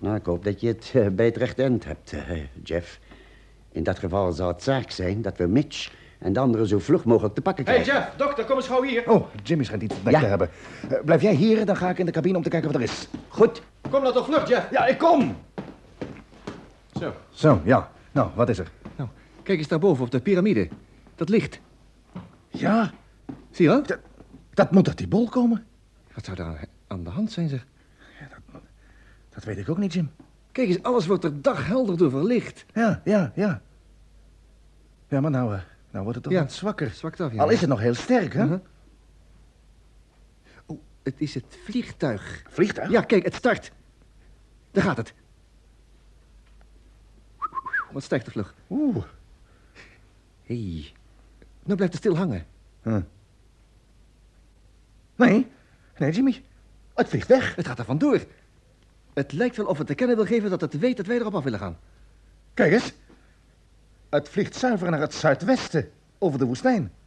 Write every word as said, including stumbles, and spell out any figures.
Nou, ik hoop dat je het uh, bij het rechte eind hebt, uh, Jeff. In dat geval zou het zaak zijn dat we Mitch en de anderen zo vlug mogelijk te pakken krijgen. Hé, hey Jeff, dokter, kom eens gauw hier. Oh, Jimmy schijnt iets te ja. te hebben. Uh, blijf jij hier, dan ga ik in de cabine om te kijken wat er is. Goed. Kom nou toch vlug, Jeff. Ja, ik kom. Zo. Zo, ja. Nou, wat is er? Nou, kijk eens daarboven op de piramide. Dat licht. Ja, Zie je wel? dat, dat moet uit die bol komen. Wat zou daar aan de hand zijn, zeg? Ja, dat, dat weet ik ook niet, Jim. Kijk eens, alles wordt er daghelder door verlicht. Ja, ja, ja. Ja, maar nou, uh, nou wordt het toch Ja, wat zwakker. zwakt af, ja. Al is het nog heel sterk, hè? Uh-huh. Oh, het is het vliegtuig. Vliegtuig? Ja, kijk, het start. Daar gaat het. Wat stijgt de vlug. Oeh. Hé, hey. Nou blijft het stil hangen. Huh. Nee, nee, Jimmy. Het vliegt weg. Het gaat er vandoor. Het lijkt wel of het te kennen wil geven dat het weet dat wij erop af willen gaan. Kijk eens. Het vliegt zuiver naar het zuidwesten, over de woestijn.